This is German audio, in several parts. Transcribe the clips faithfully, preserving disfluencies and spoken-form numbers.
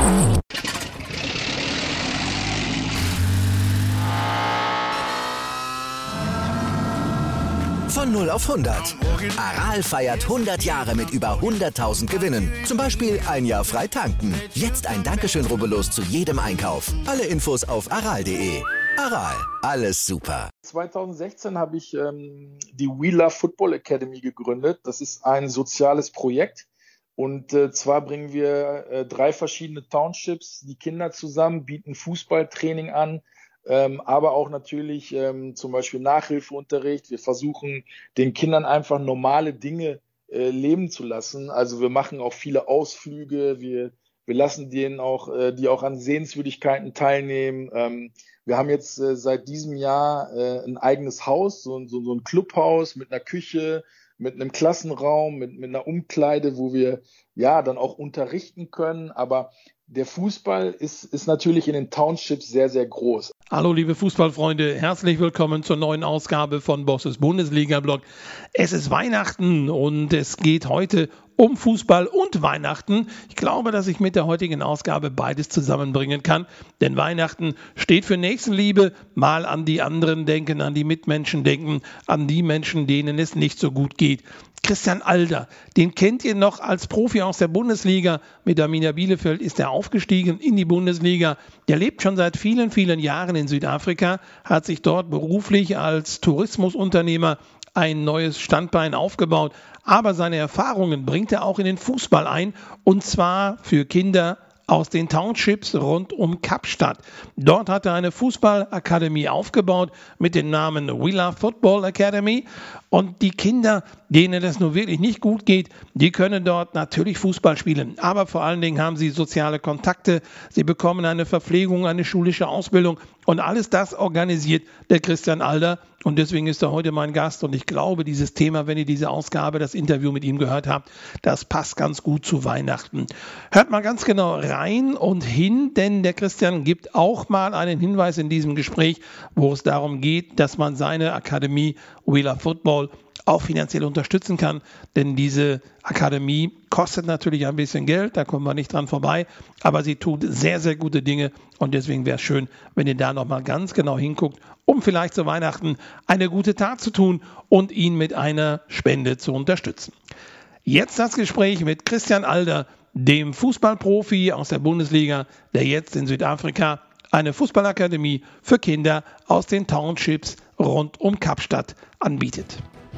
Von null auf hundert. Aral feiert hundert Jahre mit über hunderttausend Gewinnen. Zum Beispiel ein Jahr frei tanken. Jetzt ein Dankeschön, rubbellos zu jedem Einkauf. Alle Infos auf aral punkt de. Aral, alles super. zweitausendsechzehn habe ich ähm, die We Love Football Academy gegründet. Das ist ein soziales Projekt. Und äh, zwar bringen wir äh, drei verschiedene Townships, die Kinder zusammen, bieten Fußballtraining an, ähm, aber auch natürlich ähm, zum Beispiel Nachhilfeunterricht. Wir versuchen den Kindern einfach normale Dinge äh, leben zu lassen. Also wir machen auch viele Ausflüge, wir wir lassen denen auch, äh, die auch an Sehenswürdigkeiten teilnehmen. Ähm, wir haben jetzt äh, seit diesem Jahr äh, ein eigenes Haus, so, so, so ein Clubhaus mit einer Küche, mit einem Klassenraum, mit, mit einer Umkleide, wo wir ja dann auch unterrichten können. Aber der Fußball ist, ist natürlich in den Townships sehr, sehr groß. Hallo liebe Fußballfreunde, herzlich willkommen zur neuen Ausgabe von Bosses Bundesliga-Blog. Es ist Weihnachten und es geht heute um Fußball und Weihnachten. Ich glaube, dass ich mit der heutigen Ausgabe beides zusammenbringen kann, denn Weihnachten steht für Nächstenliebe, mal an die anderen denken, an die Mitmenschen denken, an die Menschen, denen es nicht so gut geht. Christian Alder, den kennt ihr noch als Profi aus der Bundesliga. Mit Arminia Bielefeld ist er aufgestiegen in die Bundesliga. Der lebt schon seit vielen, vielen Jahren in Südafrika, hat sich dort beruflich als Tourismusunternehmer ein neues Standbein aufgebaut. Aber seine Erfahrungen bringt er auch in den Fußball ein, und zwar für Kinder aus den Townships rund um Kapstadt. Dort hat er eine Fußballakademie aufgebaut mit dem Namen We Love Football Academy. Und die Kinder, denen es nur wirklich nicht gut geht, die können dort natürlich Fußball spielen. Aber vor allen Dingen haben sie soziale Kontakte, sie bekommen eine Verpflegung, eine schulische Ausbildung und alles das organisiert der Christian Alder. Und deswegen ist er heute mein Gast. Und ich glaube, dieses Thema, wenn ihr diese Ausgabe, das Interview mit ihm gehört habt, das passt ganz gut zu Weihnachten. Hört mal ganz genau rein und hin, denn der Christian gibt auch mal einen Hinweis in diesem Gespräch, wo es darum geht, dass man seine Akademie We Love Football auch finanziell unterstützen kann, denn diese Akademie kostet natürlich ein bisschen Geld, da kommen wir nicht dran vorbei, aber sie tut sehr, sehr gute Dinge und deswegen wäre es schön, wenn ihr da nochmal ganz genau hinguckt, um vielleicht zu Weihnachten eine gute Tat zu tun und ihn mit einer Spende zu unterstützen. Jetzt das Gespräch mit Christian Alder, dem Fußballprofi aus der Bundesliga, der jetzt in Südafrika eine Fußballakademie für Kinder aus den Townships rund um Kapstadt anbietet.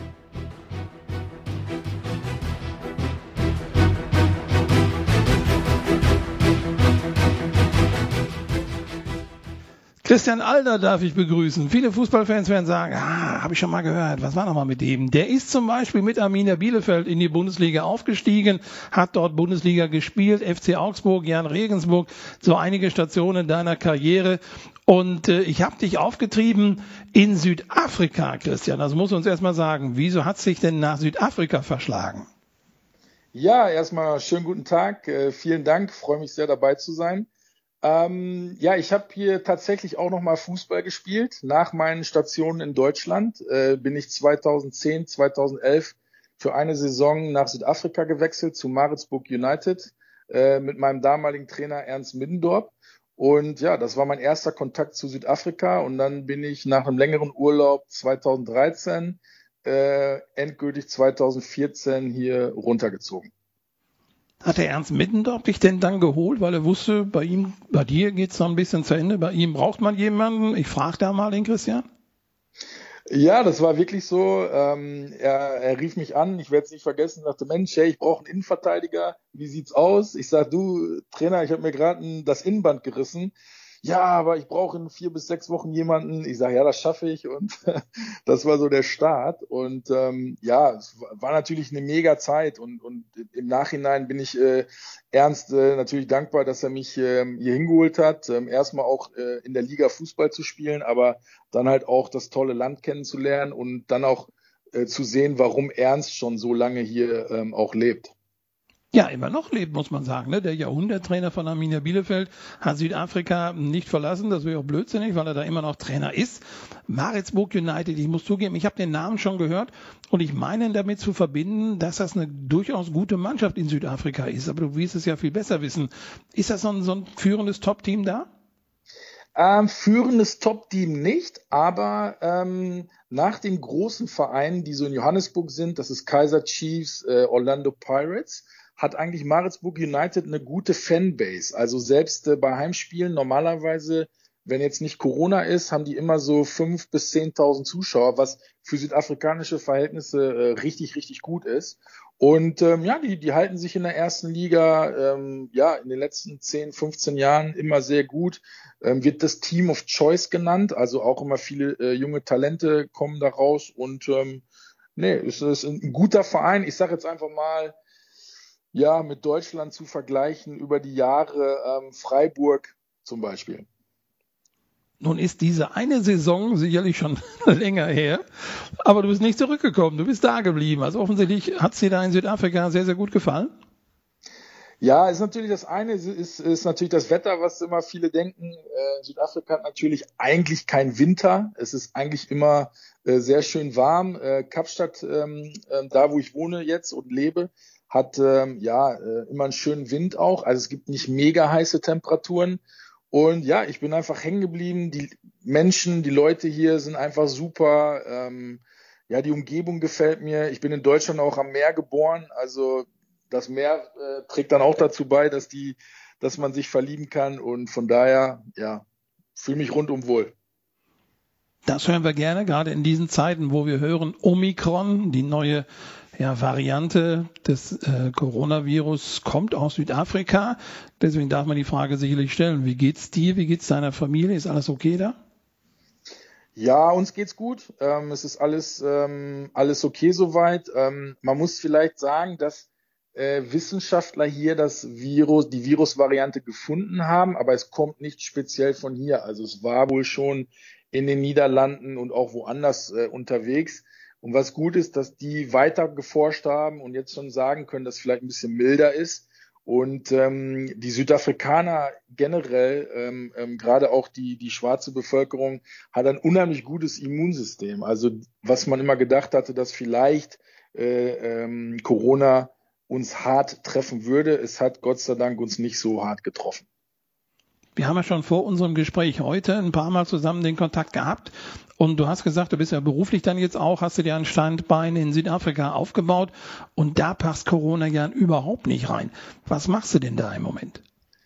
Christian Alder darf ich begrüßen. Viele Fußballfans werden sagen, ah, habe ich schon mal gehört, was war noch mal mit dem? Der ist zum Beispiel mit Arminia Bielefeld in die Bundesliga aufgestiegen, hat dort Bundesliga gespielt, F C Augsburg, Jan Regensburg, so einige Stationen deiner Karriere. Und äh, ich habe dich aufgetrieben in Südafrika, Christian. Das muss uns erstmal sagen, wieso hat es dich denn nach Südafrika verschlagen? Ja, erstmal schönen guten Tag, äh, vielen Dank, freue mich sehr dabei zu sein. Ähm, ja, ich habe hier tatsächlich auch nochmal Fußball gespielt. Nach meinen Stationen in Deutschland äh, bin ich zweitausendzehn, zweitausendelf für eine Saison nach Südafrika gewechselt zu Maritzburg United äh, mit meinem damaligen Trainer Ernst Middendorp. Und ja, das war mein erster Kontakt zu Südafrika. Und dann bin ich nach einem längeren Urlaub zweitausenddreizehn äh, endgültig zweitausendvierzehn hier runtergezogen. Hat der Ernst Middendorp dich denn dann geholt, weil er wusste, bei ihm, bei dir geht es noch ein bisschen zu Ende, bei ihm braucht man jemanden? Ich frage da mal den Christian. Ja, das war wirklich so. Ähm, er, er rief mich an, ich werde es nicht vergessen, sagte, Mensch, hey, ich brauche einen Innenverteidiger, wie sieht's aus? Ich sag, du, Trainer, ich habe mir gerade das Innenband gerissen. Ja, aber ich brauche in vier bis sechs Wochen jemanden. Ich sage, ja, das schaffe ich. Und das war so der Start. Und ähm, ja, es war natürlich eine mega Zeit. Und, und im Nachhinein bin ich äh, Ernst äh, natürlich dankbar, dass er mich äh, hier hingeholt hat. Ähm, erstmal auch äh, in der Liga Fußball zu spielen, aber dann halt auch das tolle Land kennenzulernen und dann auch äh, zu sehen, warum Ernst schon so lange hier ähm, auch lebt. ja immer noch lebt, muss man sagen. Ne? Der Jahrhunderttrainer von Arminia Bielefeld hat Südafrika nicht verlassen. Das wäre auch blödsinnig, weil er da immer noch Trainer ist. Maritzburg United, ich muss zugeben, ich habe den Namen schon gehört und ich meine damit zu verbinden, dass das eine durchaus gute Mannschaft in Südafrika ist. Aber du wirst es ja viel besser wissen. Ist das so ein, so ein führendes Top-Team da? Ähm, führendes Top-Team nicht, aber ähm, nach den großen Vereinen, die so in Johannesburg sind, das ist Kaizer Chiefs, äh, Orlando Pirates, hat eigentlich Maritzburg United eine gute Fanbase. Also selbst äh, bei Heimspielen normalerweise, wenn jetzt nicht Corona ist, haben die immer so fünf bis zehntausend Zuschauer, was für südafrikanische Verhältnisse äh, richtig, richtig gut ist. Und ähm, ja, die, die halten sich in der ersten Liga ähm, ja in den letzten zehn, fünfzehn Jahren immer sehr gut. Ähm, wird das Team of Choice genannt, also auch immer viele äh, junge Talente kommen da raus. Und ähm, nee, es ist ein guter Verein. Ich sage jetzt einfach mal, ja, mit Deutschland zu vergleichen über die Jahre, ähm, Freiburg zum Beispiel. Nun ist diese eine Saison sicherlich schon länger her, aber du bist nicht zurückgekommen, du bist da geblieben. Also offensichtlich hat es dir da in Südafrika sehr, sehr gut gefallen. Ja, ist natürlich das eine, ist, ist natürlich das Wetter, was immer viele denken. Äh, Südafrika hat natürlich eigentlich keinen Winter. Es ist eigentlich immer äh, sehr schön warm. Äh, Kapstadt, ähm, äh, da wo ich wohne jetzt und lebe, hat ähm, ja äh, immer einen schönen Wind auch. Also es gibt nicht mega heiße Temperaturen. Und ja, ich bin einfach hängen geblieben. Die Menschen, die Leute hier sind einfach super. Ähm, ja, die Umgebung gefällt mir. Ich bin in Deutschland auch am Meer geboren. Also das Meer äh, trägt dann auch dazu bei, dass die, dass man sich verlieben kann. Und von daher, ja, fühle mich rundum wohl. Das hören wir gerne, gerade in diesen Zeiten, wo wir hören, Omikron, die neue ja, Variante des äh, Coronavirus, kommt aus Südafrika. Deswegen darf man die Frage sicherlich stellen, wie geht's dir, wie geht's deiner Familie, ist alles okay da? Ja, uns geht's gut. Ähm, es ist alles, ähm, alles okay soweit. Ähm, man muss vielleicht sagen, dass äh, Wissenschaftler hier das Virus, die Virusvariante gefunden haben, aber es kommt nicht speziell von hier. Also es war wohl schon in den Niederlanden und auch woanders äh, unterwegs. Und was gut ist, dass die weiter geforscht haben und jetzt schon sagen können, dass es vielleicht ein bisschen milder ist. Und ähm, die Südafrikaner generell, ähm, ähm, gerade auch die, die schwarze Bevölkerung, hat ein unheimlich gutes Immunsystem. Also was man immer gedacht hatte, dass vielleicht äh, ähm, Corona uns hart treffen würde, es hat Gott sei Dank uns nicht so hart getroffen. Wir haben ja schon vor unserem Gespräch heute ein paar Mal zusammen den Kontakt gehabt und du hast gesagt, du bist ja beruflich dann jetzt auch, hast du dir ein Standbein in Südafrika aufgebaut und da passt Corona ja überhaupt nicht rein. Was machst du denn da im Moment?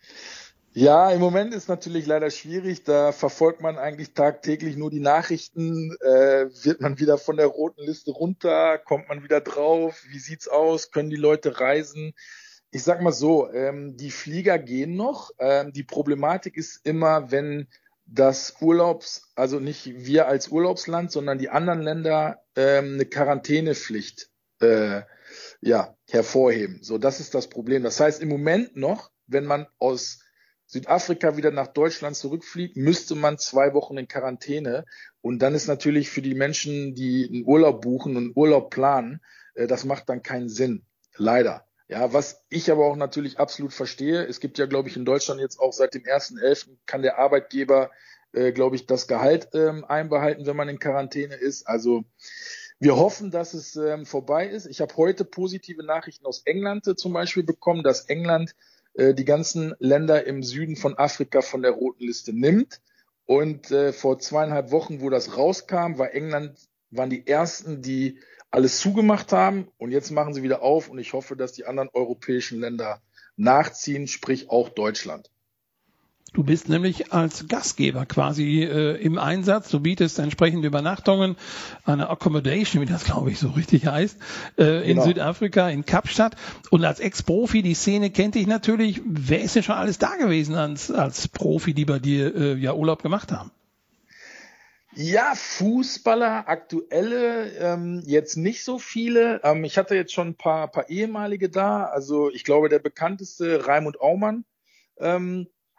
Ja, im Moment ist natürlich leider schwierig, da verfolgt man eigentlich tagtäglich nur die Nachrichten, äh, wird man wieder von der roten Liste runter, kommt man wieder drauf, wie sieht's aus, können die Leute reisen? Ich sag mal so, ähm, die Flieger gehen noch. Ähm, die Problematik ist immer, wenn das Urlaubs, also nicht wir als Urlaubsland, sondern die anderen Länder ähm, eine Quarantänepflicht äh, ja, hervorheben. So, das ist das Problem. Das heißt, im Moment noch, wenn man aus Südafrika wieder nach Deutschland zurückfliegt, müsste man zwei Wochen in Quarantäne. Und dann ist natürlich für die Menschen, die einen Urlaub buchen und einen Urlaub planen, äh, das macht dann keinen Sinn. Leider. Ja, was ich aber auch natürlich absolut verstehe, es gibt ja, glaube ich, in Deutschland jetzt auch seit dem ersten elften kann der Arbeitgeber, äh, glaube ich, das Gehalt ähm, einbehalten, wenn man in Quarantäne ist. Also wir hoffen, dass es ähm, vorbei ist. Ich habe heute positive Nachrichten aus England äh, zum Beispiel bekommen, dass England äh, die ganzen Länder im Süden von Afrika von der roten Liste nimmt. Und äh, vor zweieinhalb Wochen, wo das rauskam, war England, waren die ersten, die alles zugemacht haben und jetzt machen sie wieder auf und ich hoffe, dass die anderen europäischen Länder nachziehen, sprich auch Deutschland. Du bist nämlich als Gastgeber quasi äh, im Einsatz. Du bietest entsprechende Übernachtungen, eine Accommodation, wie das glaube ich so richtig heißt, äh, in genau. Südafrika, in Kapstadt. Und als Ex-Profi, die Szene kennt dich natürlich. Wer ist denn schon alles da gewesen als, als Profi, die bei dir äh, ja Urlaub gemacht haben? Ja, Fußballer, aktuelle, ähm, jetzt nicht so viele. Ähm, ich hatte jetzt schon ein paar, paar ehemalige da. Also ich glaube, der bekannteste, Raimund Aumann, ähm,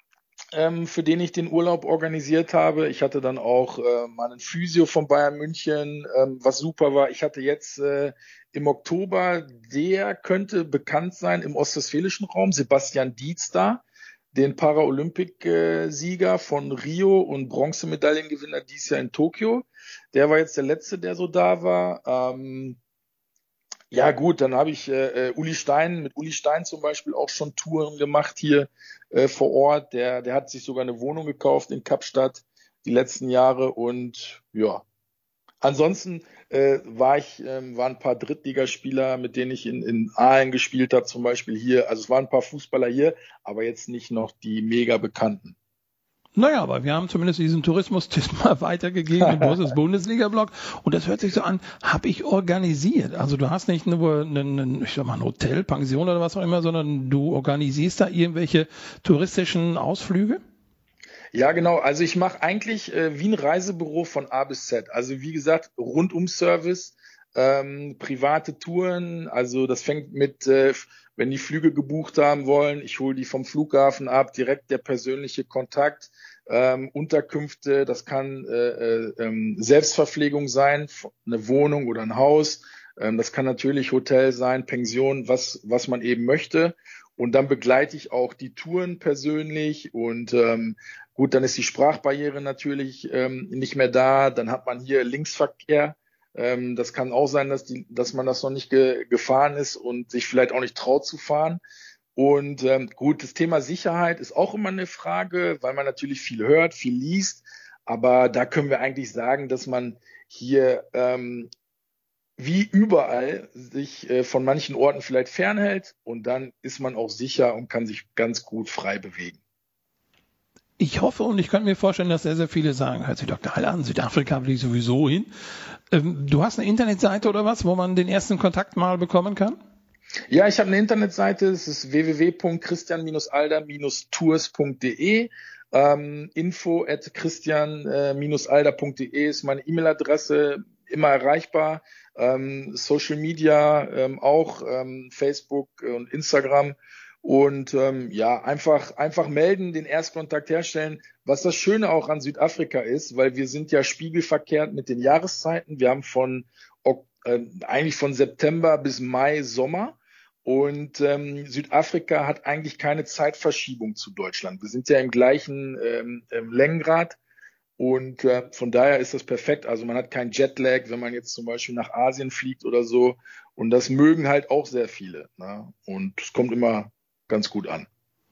ähm, für den ich den Urlaub organisiert habe. Ich hatte dann auch äh, mal einen Physio von Bayern München, ähm, was super war. Ich hatte jetzt äh, im Oktober, der könnte bekannt sein im ostwestfälischen Raum, Sebastian Dietz da, den Paralympic-Sieger von Rio und Bronzemedaillengewinner dieses Jahr in Tokio. Der war jetzt der Letzte, der so da war. Ähm, ja gut, dann habe ich äh, Uli Stein, mit Uli Stein zum Beispiel auch schon Touren gemacht hier äh, vor Ort. Der, der hat sich sogar eine Wohnung gekauft in Kapstadt die letzten Jahre und ja. Ansonsten äh, war ich, ähm, waren ein paar Drittligaspieler, mit denen ich in, in Aalen gespielt habe, zum Beispiel hier. Also es waren ein paar Fußballer hier, aber jetzt nicht noch die mega bekannten. Naja, aber wir haben zumindest diesen Tourismus-Tipp mal weitergegeben im Bosses Bundesliga-Blog. Und das hört sich so an, habe ich organisiert. Also du hast nicht nur einen, ich sag mal, ein Hotel, Pension oder was auch immer, sondern du organisierst da irgendwelche touristischen Ausflüge? Ja, genau. Also ich mache eigentlich äh, wie ein Reisebüro von A bis Z. Also wie gesagt, Rundum-Service, ähm, private Touren. Also das fängt mit, äh, wenn die Flüge gebucht haben wollen, ich hole die vom Flughafen ab, direkt der persönliche Kontakt, ähm, Unterkünfte. Das kann äh, äh, ähm, Selbstverpflegung sein, eine Wohnung oder ein Haus. Ähm, das kann natürlich Hotel sein, Pension, was was man eben möchte. Und dann begleite ich auch die Touren persönlich und ähm, gut, dann ist die Sprachbarriere natürlich ähm, nicht mehr da. Dann hat man hier Linksverkehr. Ähm, das kann auch sein, dass, die, dass man das noch nicht ge- gefahren ist und sich vielleicht auch nicht traut zu fahren. Und ähm, gut, das Thema Sicherheit ist auch immer eine Frage, weil man natürlich viel hört, viel liest. Aber da können wir eigentlich sagen, dass man hier ähm, wie überall sich äh, von manchen Orten vielleicht fernhält und dann ist man auch sicher und kann sich ganz gut frei bewegen. Ich hoffe und ich kann mir vorstellen, dass sehr, sehr viele sagen, hört sich doch geil an, Südafrika will ich sowieso hin. Ähm, du hast eine Internetseite oder was, wo man den ersten Kontakt mal bekommen kann? Ja, ich habe eine Internetseite, es ist w w w punkt christian alder tours punkt d e. Ähm, info at christian alder punkt d e ist meine E-Mail-Adresse, immer erreichbar. Ähm, Social Media ähm, auch, ähm, Facebook und Instagram. Und ähm, ja, einfach einfach melden, den Erstkontakt herstellen. Was das Schöne auch an Südafrika ist, weil wir sind ja spiegelverkehrt mit den Jahreszeiten. Wir haben von äh, eigentlich von September bis Mai Sommer. Und ähm, Südafrika hat eigentlich keine Zeitverschiebung zu Deutschland. Wir sind ja im gleichen ähm, ähm, Längengrad. Und äh, von daher ist das perfekt. Also man hat keinen Jetlag, wenn man jetzt zum Beispiel nach Asien fliegt oder so. Und das mögen halt auch sehr viele. Ne? Und es kommt immer ganz gut an.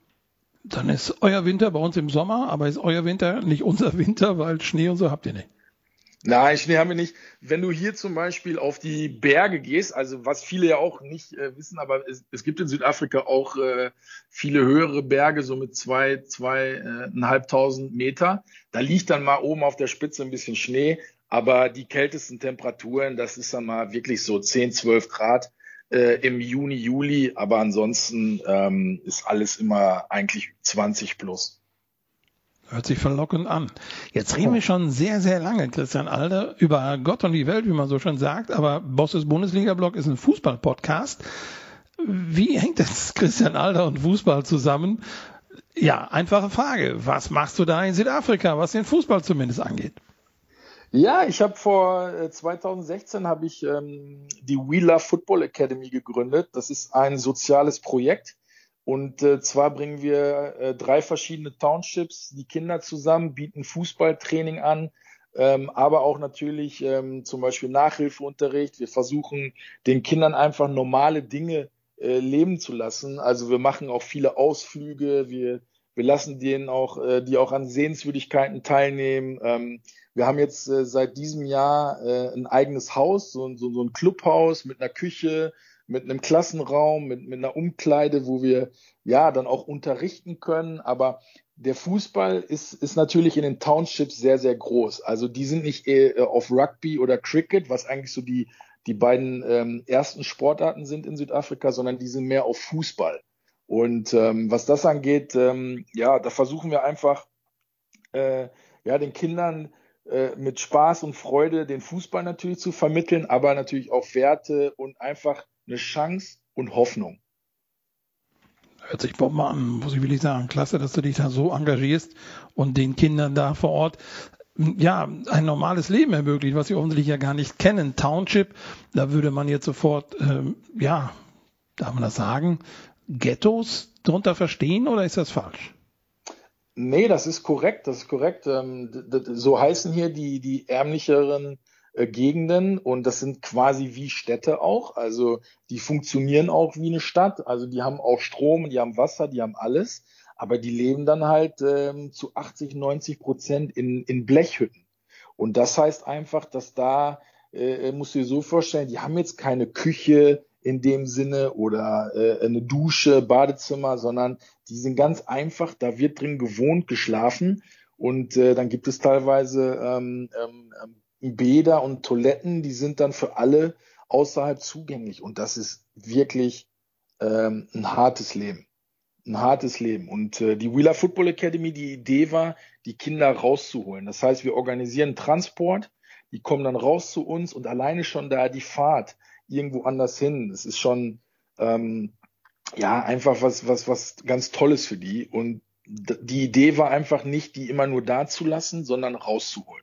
Dann ist euer Winter bei uns im Sommer, aber ist euer Winter nicht unser Winter, weil Schnee und so habt ihr nicht. Nein, Schnee haben wir nicht. Wenn du hier zum Beispiel auf die Berge gehst, also was viele ja auch nicht äh, wissen, aber es, es gibt in Südafrika auch äh, viele höhere Berge, so mit zwei, zweieinhalbtausend Meter. Da liegt dann mal oben auf der Spitze ein bisschen Schnee, aber die kältesten Temperaturen, das ist dann mal wirklich so zehn, zwölf Grad äh, im Juni, Juli, aber ansonsten ähm, ist alles immer eigentlich zwanzig plus. Hört sich verlockend an. Jetzt reden wir schon sehr, sehr lange, Christian Alder, über Gott und die Welt, wie man so schon sagt. Aber Bosses Bundesliga-Blog ist ein Fußball-Podcast. Wie hängt das Christian Alder und Fußball zusammen? Ja, einfache Frage. Was machst du da in Südafrika, was den Fußball zumindest angeht? Ja, ich habe vor äh, zweitausendsechzehn habe ich ähm, die We Love Football Academy gegründet. Das ist ein soziales Projekt. Und äh, zwar bringen wir äh, drei verschiedene Townships, die Kinder zusammen, bieten Fußballtraining an, ähm, aber auch natürlich ähm, zum Beispiel Nachhilfeunterricht. Wir versuchen den Kindern einfach normale Dinge äh, leben zu lassen. Also wir machen auch viele Ausflüge, wir wir lassen denen auch, äh, die auch an Sehenswürdigkeiten teilnehmen. Ähm, wir haben jetzt äh, seit diesem Jahr äh, ein eigenes Haus, so, so, so ein Clubhaus mit einer Küche, mit einem Klassenraum, mit, mit einer Umkleide, wo wir ja dann auch unterrichten können. Aber der Fußball ist, ist natürlich in den Townships sehr, sehr groß. Also die sind nicht äh, auf Rugby oder Cricket, was eigentlich so die, die beiden ähm, ersten Sportarten sind in Südafrika, sondern die sind mehr auf Fußball. Und ähm, was das angeht, ähm, ja, da versuchen wir einfach äh, ja den Kindern äh, mit Spaß und Freude den Fußball natürlich zu vermitteln, aber natürlich auch Werte und einfach eine Chance und Hoffnung. Hört sich Bombe an, muss ich wirklich sagen. Klasse, dass du dich da so engagierst und den Kindern da vor Ort ja, ein normales Leben ermöglicht, was sie offensichtlich ja gar nicht kennen. Township, da würde man jetzt sofort, ähm, ja, darf man das sagen, Ghettos drunter verstehen oder ist das falsch? Nee, das ist korrekt, das ist korrekt. Ähm, d- d- So heißen hier die, die ärmlicheren äh, Gegenden und das sind quasi wie Städte auch. Also die funktionieren auch wie eine Stadt. Also die haben auch Strom, die haben Wasser, die haben alles. Aber die leben dann halt ähm, zu achtzig, neunzig Prozent in, in Blechhütten. Und das heißt einfach, dass da, äh, musst du dir so vorstellen, die haben jetzt keine Küche in dem Sinne oder äh, eine Dusche, Badezimmer, sondern die sind ganz einfach, da wird drin gewohnt, geschlafen und äh, dann gibt es teilweise ähm, ähm, Bäder und Toiletten, die sind dann für alle außerhalb zugänglich und das ist wirklich ähm, ein hartes Leben. Ein hartes Leben. Und äh, die Wheeler Football Academy, die Idee war, die Kinder rauszuholen. Das heißt, wir organisieren Transport, die kommen dann raus zu uns und alleine schon da die Fahrt irgendwo anders hin. Das ist schon ähm, ja einfach was, was, was ganz Tolles für die. Und d- die Idee war einfach nicht, die immer nur da zu lassen, sondern rauszuholen.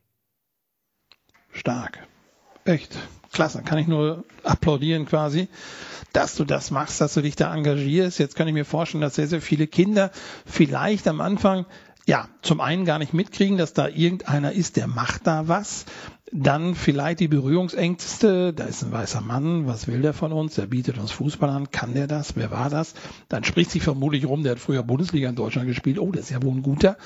Stark. Echt. Klasse. Kann ich nur applaudieren quasi, dass du das machst, dass du dich da engagierst. Jetzt kann ich mir vorstellen, dass sehr, sehr viele Kinder vielleicht am Anfang ja, zum einen gar nicht mitkriegen, dass da irgendeiner ist, der macht da was. Dann vielleicht die Berührungsängste, da ist ein weißer Mann, was will der von uns? Der bietet uns Fußball an, kann der das? Wer war das? Dann spricht sich vermutlich rum, der hat früher Bundesliga in Deutschland gespielt, oh, der ist ja wohl ein guter.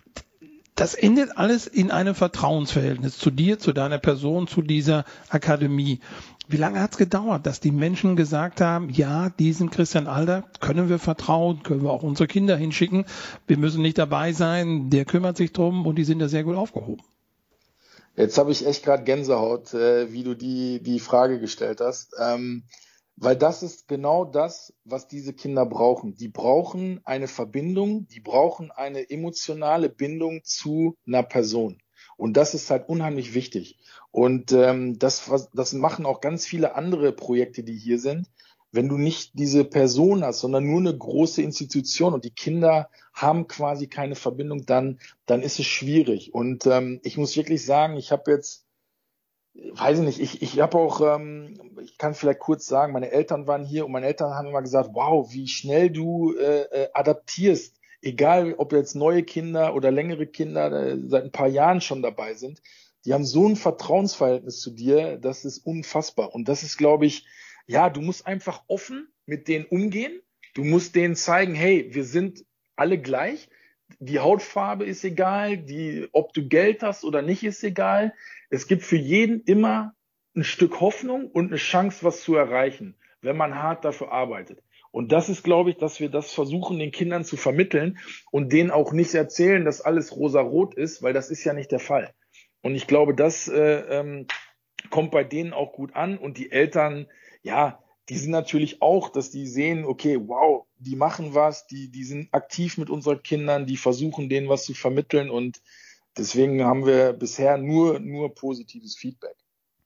Das endet alles in einem Vertrauensverhältnis zu dir, zu deiner Person, zu dieser Akademie. Wie lange hat es gedauert, dass die Menschen gesagt haben, ja, diesem Christian Alder können wir vertrauen, können wir auch unsere Kinder hinschicken, wir müssen nicht dabei sein, der kümmert sich drum und die sind da sehr gut aufgehoben? Jetzt habe ich echt gerade Gänsehaut, äh, wie du die, die Frage gestellt hast. Ähm, Weil das ist genau das, was diese Kinder brauchen. Die brauchen eine Verbindung, die brauchen eine emotionale Bindung zu einer Person. Und das ist halt unheimlich wichtig. Und ähm, das, was- das machen auch ganz viele andere Projekte, die hier sind. Wenn du nicht diese Person hast, sondern nur eine große Institution und die Kinder haben quasi keine Verbindung, dann, dann ist es schwierig. Und ähm, ich muss wirklich sagen, ich habe jetzt weiß ich nicht, ich, ich habe auch, ähm, ich kann vielleicht kurz sagen, meine Eltern waren hier und meine Eltern haben immer gesagt, wow, wie schnell du äh, äh, adaptierst, egal ob jetzt neue Kinder oder längere Kinder äh, seit ein paar Jahren schon dabei sind, die haben so ein Vertrauensverhältnis zu dir, das ist unfassbar. Und das ist, glaube ich, ja, du musst einfach offen mit denen umgehen, du musst denen zeigen, hey, wir sind alle gleich, die Hautfarbe ist egal, die, ob du Geld hast oder nicht, ist egal. Es gibt für jeden immer ein Stück Hoffnung und eine Chance, was zu erreichen, wenn man hart dafür arbeitet. Und das ist, glaube ich, dass wir das versuchen, den Kindern zu vermitteln und denen auch nicht erzählen, dass alles rosa-rot ist, weil das ist ja nicht der Fall. Und ich glaube, das äh, ähm, kommt bei denen auch gut an. Und die Eltern, ja, die sind natürlich auch, dass die sehen, okay, wow, die machen was, die, die sind aktiv mit unseren Kindern, die versuchen, denen was zu vermitteln. Und deswegen haben wir bisher nur, nur positives Feedback.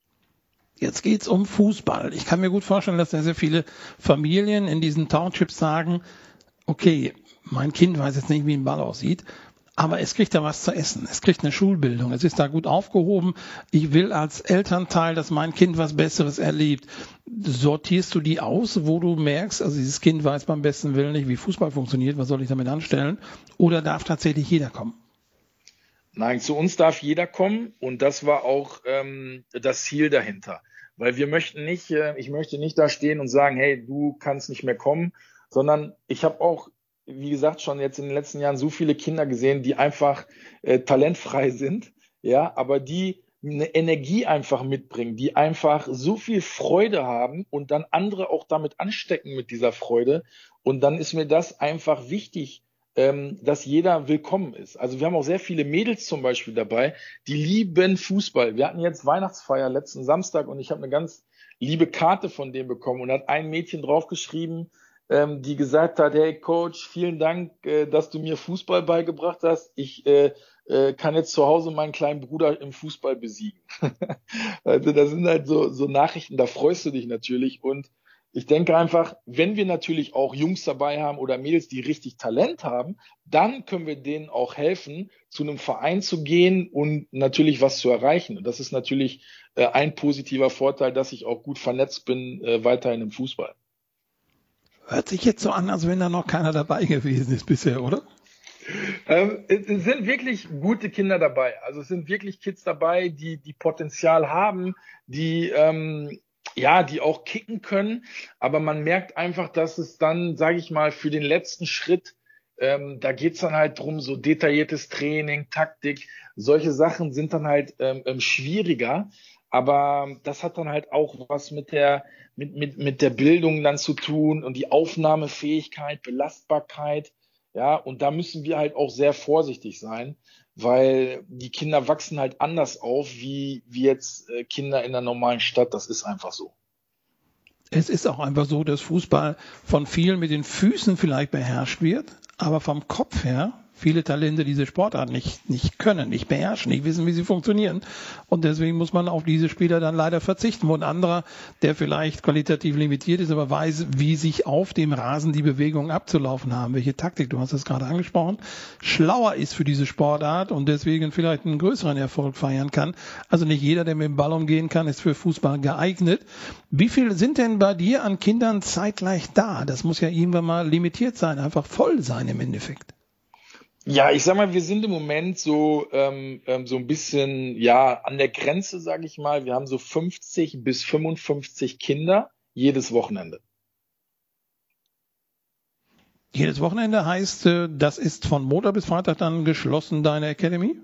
Jetzt geht's um Fußball. Ich kann mir gut vorstellen, dass sehr, sehr viele Familien in diesen Townships sagen, okay, mein Kind weiß jetzt nicht, wie ein Ball aussieht, aber es kriegt da was zu essen. Es kriegt eine Schulbildung. Es ist da gut aufgehoben. Ich will als Elternteil, dass mein Kind was Besseres erlebt. Sortierst du die aus, wo du merkst, also dieses Kind weiß beim besten Willen nicht, wie Fußball funktioniert, was soll ich damit anstellen? Oder darf tatsächlich jeder kommen? Nein, zu uns darf jeder kommen und das war auch ähm, das Ziel dahinter. Weil wir möchten nicht, äh, ich möchte nicht da stehen und sagen, hey, du kannst nicht mehr kommen, sondern ich habe auch, wie gesagt, schon jetzt in den letzten Jahren so viele Kinder gesehen, die einfach äh, talentfrei sind, ja, aber die eine Energie einfach mitbringen, die einfach so viel Freude haben und dann andere auch damit anstecken mit dieser Freude. Und dann ist mir das einfach wichtig, ähm, dass jeder willkommen ist. Also wir haben auch sehr viele Mädels zum Beispiel dabei, die lieben Fußball. Wir hatten jetzt Weihnachtsfeier letzten Samstag und ich habe eine ganz liebe Karte von dem bekommen und hat ein Mädchen draufgeschrieben, ähm, die gesagt hat, hey Coach, vielen Dank, äh, dass du mir Fußball beigebracht hast. Ich äh, äh, kann jetzt zu Hause meinen kleinen Bruder im Fußball besiegen. Also das sind halt so, so Nachrichten, da freust du dich natürlich und Ich denke einfach, wenn wir natürlich auch Jungs dabei haben oder Mädels, die richtig Talent haben, dann können wir denen auch helfen, zu einem Verein zu gehen und natürlich was zu erreichen. Und das ist natürlich äh, ein positiver Vorteil, dass ich auch gut vernetzt bin, äh, weiterhin im Fußball. Hört sich jetzt so an, als wenn da noch keiner dabei gewesen ist bisher, oder? Ähm, es sind wirklich gute Kinder dabei. Also es sind wirklich Kids dabei, die die Potenzial haben, die ähm, ja, die auch kicken können. Aber man merkt einfach, dass es dann, sage ich mal, für den letzten Schritt, ähm, da geht's dann halt drum, so detailliertes Training, Taktik, solche Sachen sind dann halt ähm, ähm, schwieriger. Aber das hat dann halt auch was mit der mit mit mit der Bildung dann zu tun und die Aufnahmefähigkeit, Belastbarkeit. Ja, und da müssen wir halt auch sehr vorsichtig sein, weil die Kinder wachsen halt anders auf, wie, wie jetzt äh, Kinder in der normalen Stadt. Das ist einfach so. Es ist auch einfach so, dass Fußball von vielen mit den Füßen vielleicht beherrscht wird, aber vom Kopf her viele Talente diese Sportart nicht, nicht können, nicht beherrschen, nicht wissen, wie sie funktionieren. Und deswegen muss man auf diese Spieler dann leider verzichten. Wo ein anderer, der vielleicht qualitativ limitiert ist, aber weiß, wie sich auf dem Rasen die Bewegungen abzulaufen haben, welche Taktik, du hast es gerade angesprochen, schlauer ist für diese Sportart und deswegen vielleicht einen größeren Erfolg feiern kann. Also nicht jeder, der mit dem Ball umgehen kann, ist für Fußball geeignet. Wie viel sind denn bei dir an Kindern zeitgleich da? Das muss ja irgendwann mal limitiert sein, einfach voll sein im Endeffekt. Ja, ich sag mal, wir sind im Moment so ähm, ähm, so ein bisschen ja an der Grenze, sage ich mal. Wir haben so fünfzig bis fünfundfünfzig Kinder jedes Wochenende. Jedes Wochenende heißt, das ist von Montag bis Freitag dann geschlossen, deine Academy?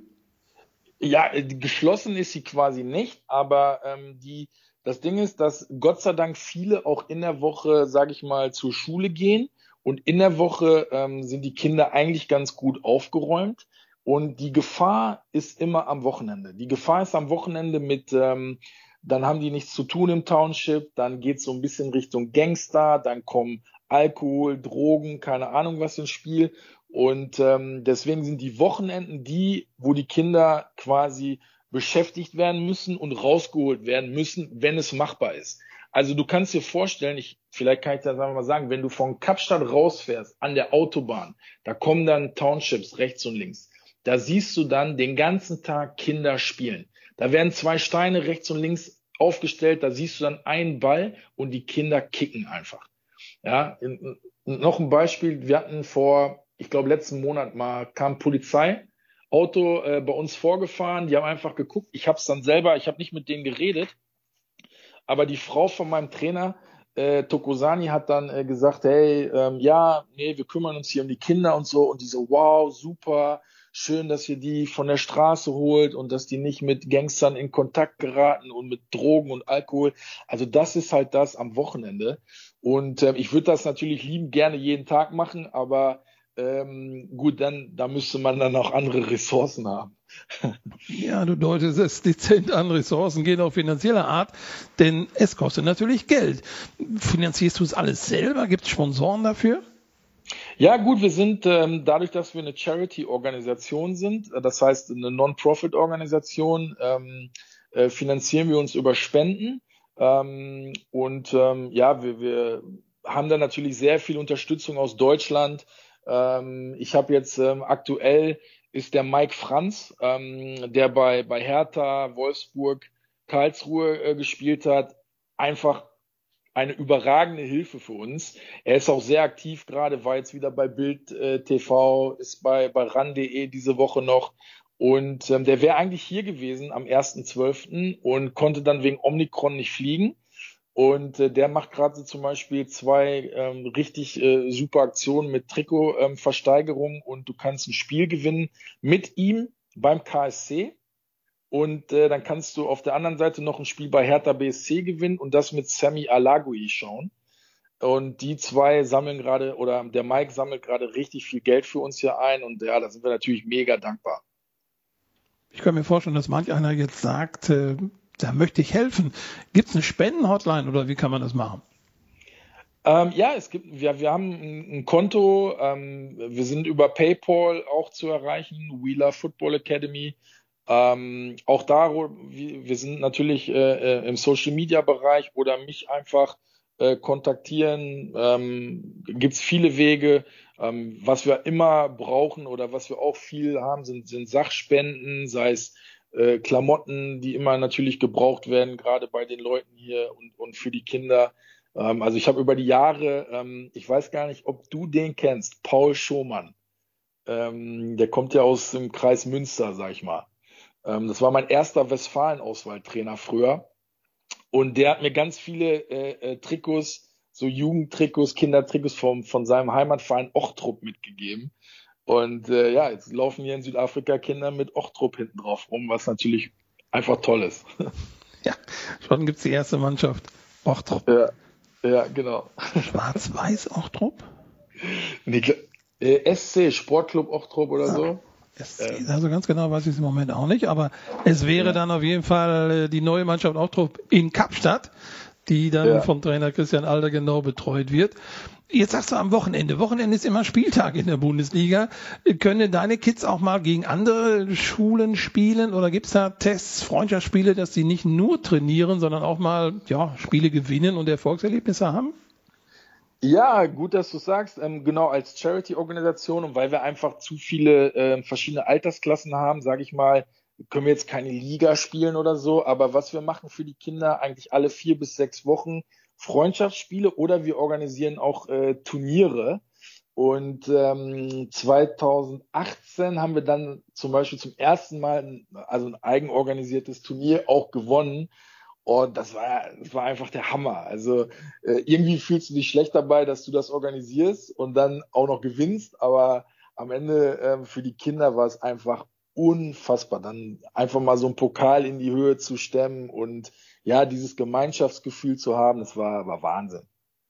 Ja, äh, geschlossen ist sie quasi nicht, aber ähm, die das Ding ist, dass Gott sei Dank viele auch in der Woche, sage ich mal, zur Schule gehen. Und in der Woche ähm, sind die Kinder eigentlich ganz gut aufgeräumt. Und die Gefahr ist immer am Wochenende. Die Gefahr ist am Wochenende mit, ähm, dann haben die nichts zu tun im Township, dann geht's so ein bisschen Richtung Gangster, dann kommen Alkohol, Drogen, keine Ahnung was ins Spiel. Und ähm, deswegen sind die Wochenenden die, wo die Kinder quasi beschäftigt werden müssen und rausgeholt werden müssen, wenn es machbar ist. Also du kannst dir vorstellen, ich, vielleicht kann ich das einfach mal sagen, wenn du von Kapstadt rausfährst an der Autobahn, da kommen dann Townships rechts und links. Da siehst du dann den ganzen Tag Kinder spielen. Da werden zwei Steine rechts und links aufgestellt, da siehst du dann einen Ball und die Kinder kicken einfach. Ja, noch ein Beispiel, wir hatten vor, ich glaube letzten Monat mal, kam Polizeiauto äh, bei uns vorgefahren, die haben einfach geguckt, ich habe es dann selber, ich habe nicht mit denen geredet, aber die Frau von meinem Trainer, äh, Tokozani, hat dann äh, gesagt, hey, ähm, ja, nee, wir kümmern uns hier um die Kinder und so. Und die so, wow, super, schön, dass ihr die von der Straße holt und dass die nicht mit Gangstern in Kontakt geraten und mit Drogen und Alkohol. Also das ist halt das am Wochenende. Und äh, ich würde das natürlich lieben gerne jeden Tag machen, aber ähm, gut, dann da müsste man dann auch andere Ressourcen haben. Ja, du deutest es dezent an, Ressourcen gehen auch finanzieller Art, denn es kostet natürlich Geld. Finanzierst du es alles selber? Gibt es Sponsoren dafür? Ja gut, wir sind ähm, dadurch, dass wir eine Charity-Organisation sind, das heißt eine Non-Profit-Organisation, ähm, äh, finanzieren wir uns über Spenden ähm, und ähm, ja, wir, wir haben da natürlich sehr viel Unterstützung aus Deutschland. Ähm, ich habe jetzt ähm, aktuell ist der Mike Franz, ähm, der bei, bei Hertha, Wolfsburg, Karlsruhe äh, gespielt hat, einfach eine überragende Hilfe für uns. Er ist auch sehr aktiv gerade, war jetzt wieder bei Bild äh, T V, ist bei, bei ran punkt de diese Woche noch. Und ähm, der wäre eigentlich hier gewesen am ersten zwölften und konnte dann wegen Omikron nicht fliegen. Und äh, der macht gerade so zum Beispiel zwei ähm, richtig äh, super Aktionen mit Trikotversteigerung ähm, und du kannst ein Spiel gewinnen mit ihm beim K S C. Und äh, dann kannst du auf der anderen Seite noch ein Spiel bei Hertha B S C gewinnen und das mit Sami Alagui schauen. Und die zwei sammeln gerade, oder der Mike sammelt gerade richtig viel Geld für uns hier ein. Und ja, da sind wir natürlich mega dankbar. Ich kann mir vorstellen, dass manch einer jetzt sagt, äh, da möchte ich helfen. Gibt es eine Spenden-Hotline oder wie kann man das machen? Ähm, ja, es gibt, wir, wir haben ein, ein Konto, ähm, wir sind über PayPal auch zu erreichen, Wheeler Football Academy. Ähm, auch da, wir sind natürlich äh, im Social Media Bereich oder mich einfach äh, kontaktieren. Ähm, gibt's viele Wege. Ähm, was wir immer brauchen oder was wir auch viel haben, sind, sind Sachspenden, sei es äh, Klamotten, die immer natürlich gebraucht werden, gerade bei den Leuten hier und, und für die Kinder. Ähm, also ich habe über die Jahre, ähm, ich weiß gar nicht, ob du den kennst, Paul Schomann. Ähm, der kommt ja aus dem Kreis Münster, sag ich mal. Ähm, das war mein erster Westfalen-Auswahltrainer früher. Und der hat mir ganz viele äh, äh, Trikots, so Jugendtrikots, Kindertrikots vom, von seinem Heimatverein Ochtrup mitgegeben. Und äh, ja, jetzt laufen hier in Südafrika Kinder mit Ochtrup hinten drauf rum, was natürlich einfach toll ist. Ja, schon gibt's die erste Mannschaft. Ochtrup. Ja, ja, genau. Schwarz-Weiß Ochtrup? Nee, äh, S C, Sportclub Ochtrup oder so. Ah. Also ganz genau weiß ich es im Moment auch nicht, aber es wäre ja. dann auf jeden Fall die neue Mannschaft Ochtrup in Kapstadt, die dann ja. vom Trainer Christian Alder genau betreut wird. Jetzt sagst du am Wochenende. Wochenende ist immer Spieltag in der Bundesliga. Können deine Kids auch mal gegen andere Schulen spielen oder gibt es da Tests, Freundschaftsspiele, dass sie nicht nur trainieren, sondern auch mal ja, Spiele gewinnen und Erfolgserlebnisse haben? Ja, gut, dass du sagst. Ähm, genau, als Charity-Organisation und weil wir einfach zu viele äh, verschiedene Altersklassen haben, sage ich mal, können wir jetzt keine Liga spielen oder so. Aber was wir machen für die Kinder eigentlich alle vier bis sechs Wochen Freundschaftsspiele oder wir organisieren auch äh, Turniere. Und ähm, zweitausendachtzehn haben wir dann zum Beispiel zum ersten Mal ein, also ein eigenorganisiertes Turnier auch gewonnen. Und das war, das war einfach der Hammer. Also äh, irgendwie fühlst du dich schlecht dabei, dass du das organisierst und dann auch noch gewinnst. Aber am Ende äh, für die Kinder war es einfach unfassbar. Dann einfach mal so einen Pokal in die Höhe zu stemmen und ja, dieses Gemeinschaftsgefühl zu haben, das war, war Wahnsinn.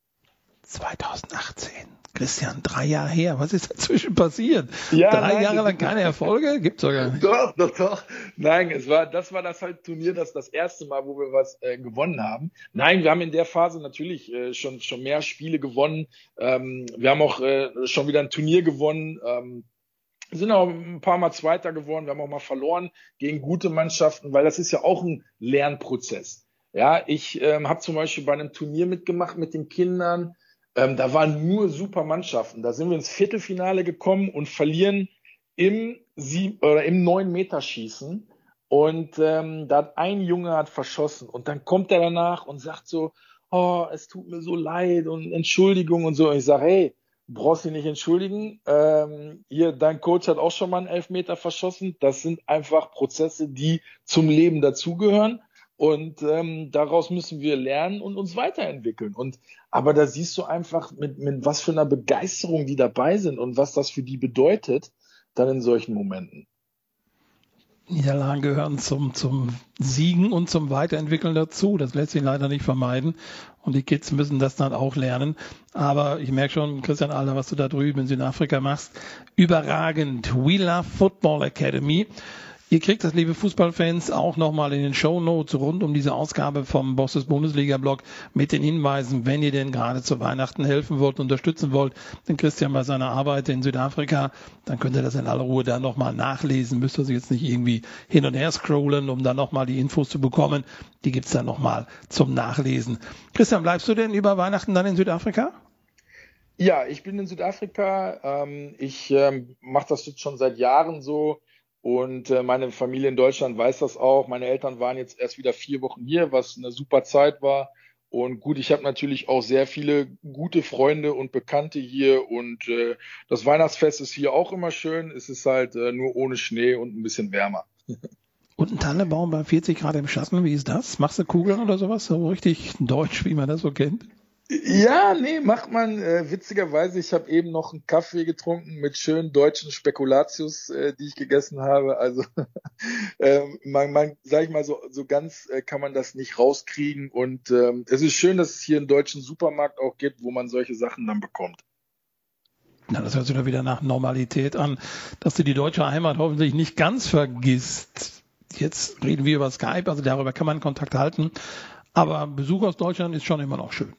zweitausendachtzehn. Christian, drei Jahre her. Was ist dazwischen passiert? Ja, drei nein, Jahre lang keine Erfolge? Gibt's doch gar nicht. Doch, doch, doch. Nein, es war, das war das halt Turnier, das das erste Mal, wo wir was äh, gewonnen haben. Nein, wir haben in der Phase natürlich äh, schon schon mehr Spiele gewonnen. Ähm, wir haben auch äh, schon wieder ein Turnier gewonnen. Ähm, sind auch ein paar Mal Zweiter geworden. Wir haben auch mal verloren gegen gute Mannschaften, weil das ist ja auch ein Lernprozess. Ja, ich ähm, habe zum Beispiel bei einem Turnier mitgemacht mit den Kindern. Ähm, da waren nur super Mannschaften. Da sind wir ins Viertelfinale gekommen und verlieren im sieb- oder im neun Meter Schießen. Und ähm, da hat ein Junge hat verschossen. Und dann kommt er danach und sagt so, oh, es tut mir so leid und Entschuldigung und so. Und ich sage, hey, brauchst dich nicht entschuldigen. Ähm, hier, dein Coach hat auch schon mal einen Elfmeter verschossen. Das sind einfach Prozesse, die zum Leben dazugehören. Und ähm, daraus müssen wir lernen und uns weiterentwickeln. Und aber da siehst du einfach, mit, mit was für einer Begeisterung die dabei sind und was das für die bedeutet, dann in solchen Momenten. Niederlagen gehören zum, zum Siegen und zum Weiterentwickeln dazu. Das lässt sich leider nicht vermeiden. Und die Kids müssen das dann auch lernen. Aber ich merke schon, Christian Alder, was du da drüben in Südafrika machst, überragend. We Love Football Academy. Ihr kriegt das, liebe Fußballfans, auch nochmal in den Shownotes rund um diese Ausgabe vom Bosses Bundesliga-Blog mit den Hinweisen, wenn ihr denn gerade zu Weihnachten helfen wollt, unterstützen wollt, den Christian bei seiner Arbeit in Südafrika, dann könnt ihr das in aller Ruhe da nochmal nachlesen. Müsst ihr jetzt nicht irgendwie hin und her scrollen, um dann nochmal die Infos zu bekommen. Die gibt's dann nochmal zum Nachlesen. Christian, bleibst du denn über Weihnachten dann in Südafrika? Ja, ich bin in Südafrika. Ähm, ich ähm, mache das jetzt schon seit Jahren so. Und äh, meine Familie in Deutschland weiß das auch. Meine Eltern waren jetzt erst wieder vier Wochen hier, was eine super Zeit war. Und gut, ich habe natürlich auch sehr viele gute Freunde und Bekannte hier. Und äh, das Weihnachtsfest ist hier auch immer schön. Es ist halt äh, nur ohne Schnee und ein bisschen wärmer. Und ein Tannenbaum bei vierzig Grad im Schatten, wie ist das? Machst du Kugeln oder sowas? So richtig deutsch, wie man das so kennt? Ja, nee, macht man. Äh, witzigerweise, ich habe eben noch einen Kaffee getrunken mit schönen deutschen Spekulatius, äh, die ich gegessen habe. Also äh, man, man, sag ich mal, so, so ganz äh, kann man das nicht rauskriegen. Und ähm, es ist schön, dass es hier einen deutschen Supermarkt auch gibt, wo man solche Sachen dann bekommt. Na, das hört sich doch wieder nach Normalität an, dass du die deutsche Heimat hoffentlich nicht ganz vergisst. Jetzt reden wir über Skype, also darüber kann man Kontakt halten. Aber Besuch aus Deutschland ist schon immer noch schön.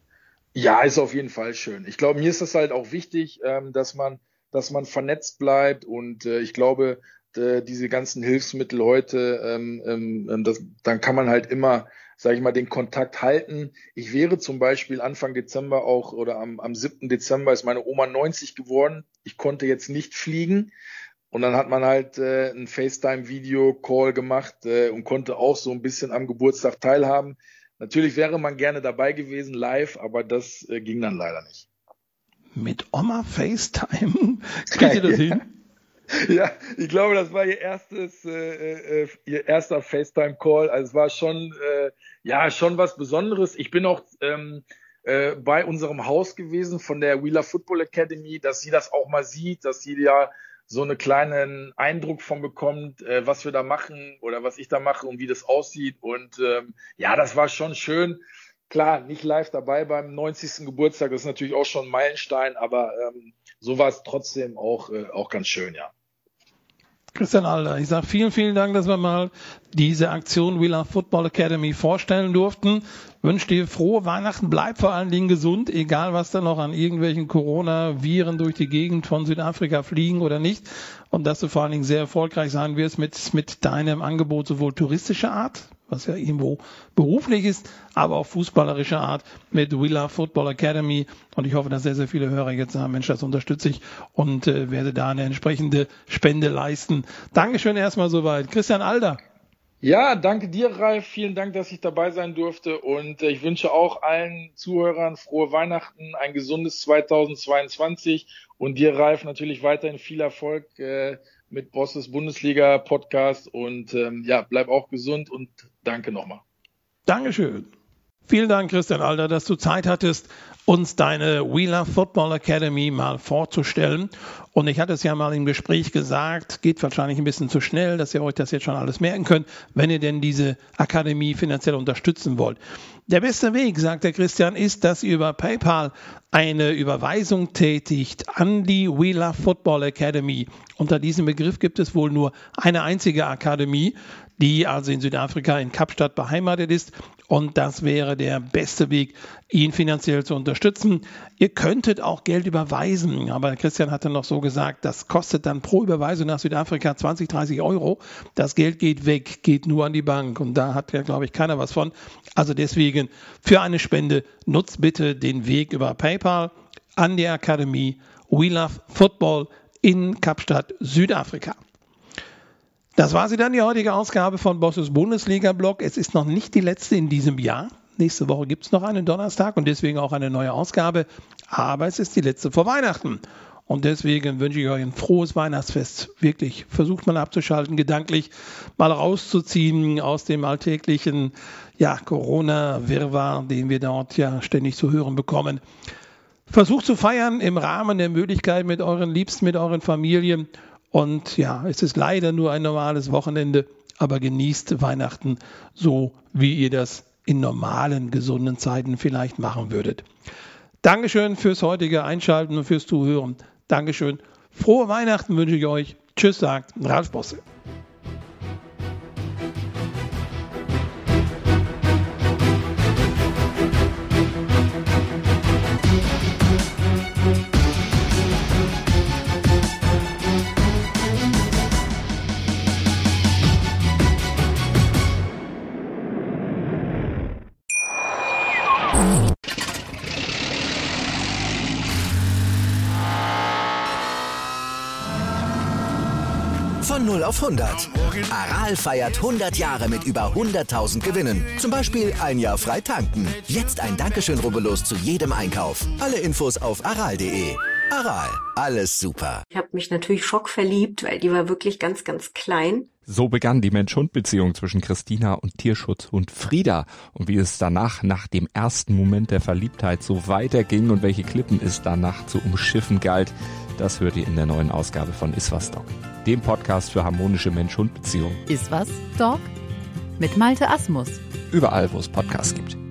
Ja, ist auf jeden Fall schön. Ich glaube, mir ist das halt auch wichtig, ähm, dass man, dass man vernetzt bleibt und äh, ich glaube, äh, diese ganzen Hilfsmittel heute, ähm, ähm, das, dann kann man halt immer sage ich mal, den Kontakt halten. Ich wäre zum Beispiel Anfang Dezember auch oder am, am siebten Dezember ist meine Oma neunzig geworden. Ich konnte jetzt nicht fliegen. Und dann hat man halt äh, ein FaceTime-Video-Call gemacht äh, und konnte auch so ein bisschen am Geburtstag teilhaben. Natürlich wäre man gerne dabei gewesen, live, aber das äh, ging dann leider nicht. Mit Oma FaceTime? Kriegt ihr das hin? Ja, ich glaube, das war ihr erstes, äh, äh, ihr erster FaceTime-Call. Also es war schon, äh, ja, schon was Besonderes. Ich bin auch ähm, äh, bei unserem Haus gewesen von der Wheeler Football Academy, dass sie das auch mal sieht, dass sie ja so einen kleinen Eindruck von bekommt, äh, was wir da machen oder was ich da mache und wie das aussieht. Und ähm, ja, das war schon schön. Klar, nicht live dabei beim neunzigsten Geburtstag, das ist natürlich auch schon ein Meilenstein, aber ähm, so war es trotzdem auch, äh, auch ganz schön, ja. Christian Alder, ich sage vielen, vielen Dank, dass wir mal diese Aktion Wheeler Football Academy vorstellen durften. Wünsche dir frohe Weihnachten, bleib vor allen Dingen gesund, egal was da noch an irgendwelchen Corona-Viren durch die Gegend von Südafrika fliegen oder nicht. Und dass du vor allen Dingen sehr erfolgreich sein wirst mit, mit deinem Angebot, sowohl touristischer Art, was ja irgendwo beruflich ist, aber auch fußballerischer Art mit Wheeler Football Academy. Und ich hoffe, dass sehr, sehr viele Hörer jetzt sagen, Mensch, das unterstütze ich und äh, werde da eine entsprechende Spende leisten. Dankeschön erstmal soweit. Christian Alder. Ja, danke dir, Ralf. Vielen Dank, dass ich dabei sein durfte. Und äh, ich wünsche auch allen Zuhörern frohe Weihnachten, ein gesundes zweitausendzweiundzwanzig und dir, Ralf, natürlich weiterhin viel Erfolg äh, mit Bosses Bundesliga Podcast und ähm, ja, bleib auch gesund und danke nochmal. Dankeschön. Vielen Dank, Christian Alder, dass du Zeit hattest, uns deine Wheeler Football Academy mal vorzustellen. Und ich hatte es ja mal im Gespräch gesagt, geht wahrscheinlich ein bisschen zu schnell, dass ihr euch das jetzt schon alles merken könnt, wenn ihr denn diese Akademie finanziell unterstützen wollt. Der beste Weg, sagt der Christian, ist, dass ihr über PayPal eine Überweisung tätigt an die Wheeler Football Academy. Unter diesem Begriff gibt es wohl nur eine einzige Akademie, die also in Südafrika in Kapstadt beheimatet ist. Und das wäre der beste Weg, ihn finanziell zu unterstützen. Ihr könntet auch Geld überweisen, aber Christian hatte noch so gesagt, das kostet dann pro Überweisung nach Südafrika zwanzig, dreißig Euro. Das Geld geht weg, geht nur an die Bank und da hat ja, glaube ich, keiner was von. Also deswegen für eine Spende nutzt bitte den Weg über PayPal an die Akademie Wheeler Football in Kapstadt, Südafrika. Das war sie dann, die heutige Ausgabe von Bosses Bundesliga-Blog. Es ist noch nicht die letzte in diesem Jahr. Nächste Woche gibt es noch einen Donnerstag und deswegen auch eine neue Ausgabe. Aber es ist die letzte vor Weihnachten. Und deswegen wünsche ich euch ein frohes Weihnachtsfest. Wirklich, versucht mal abzuschalten, gedanklich mal rauszuziehen aus dem alltäglichen ja, Corona-Wirrwarr, den wir dort ja ständig zu hören bekommen. Versucht zu feiern im Rahmen der Möglichkeit mit euren Liebsten, mit euren Familien. Und ja, es ist leider nur ein normales Wochenende, aber genießt Weihnachten so, wie ihr das in normalen, gesunden Zeiten vielleicht machen würdet. Dankeschön fürs heutige Einschalten und fürs Zuhören. Dankeschön. Frohe Weihnachten wünsche ich euch. Tschüss, sagt Ralf Bosse. Von null auf hundert. Aral feiert hundert Jahre mit über hunderttausend Gewinnen. Zum Beispiel ein Jahr frei tanken. Jetzt ein Dankeschön, rubbellos zu jedem Einkauf. Alle Infos auf aral punkt de. Aral, alles super. Ich habe mich natürlich schockverliebt, weil die war wirklich ganz, ganz klein. So begann die Mensch-Hund-Beziehung zwischen Christina und Tierschutzhund Frieda. Und wie es danach, nach dem ersten Moment der Verliebtheit, so weiterging und welche Klippen es danach zu umschiffen galt, das hört ihr in der neuen Ausgabe von Iswas Dog, dem Podcast für harmonische Mensch-Hund-Beziehungen. Iswas Dog mit Malte Asmus. Überall, wo es Podcasts gibt.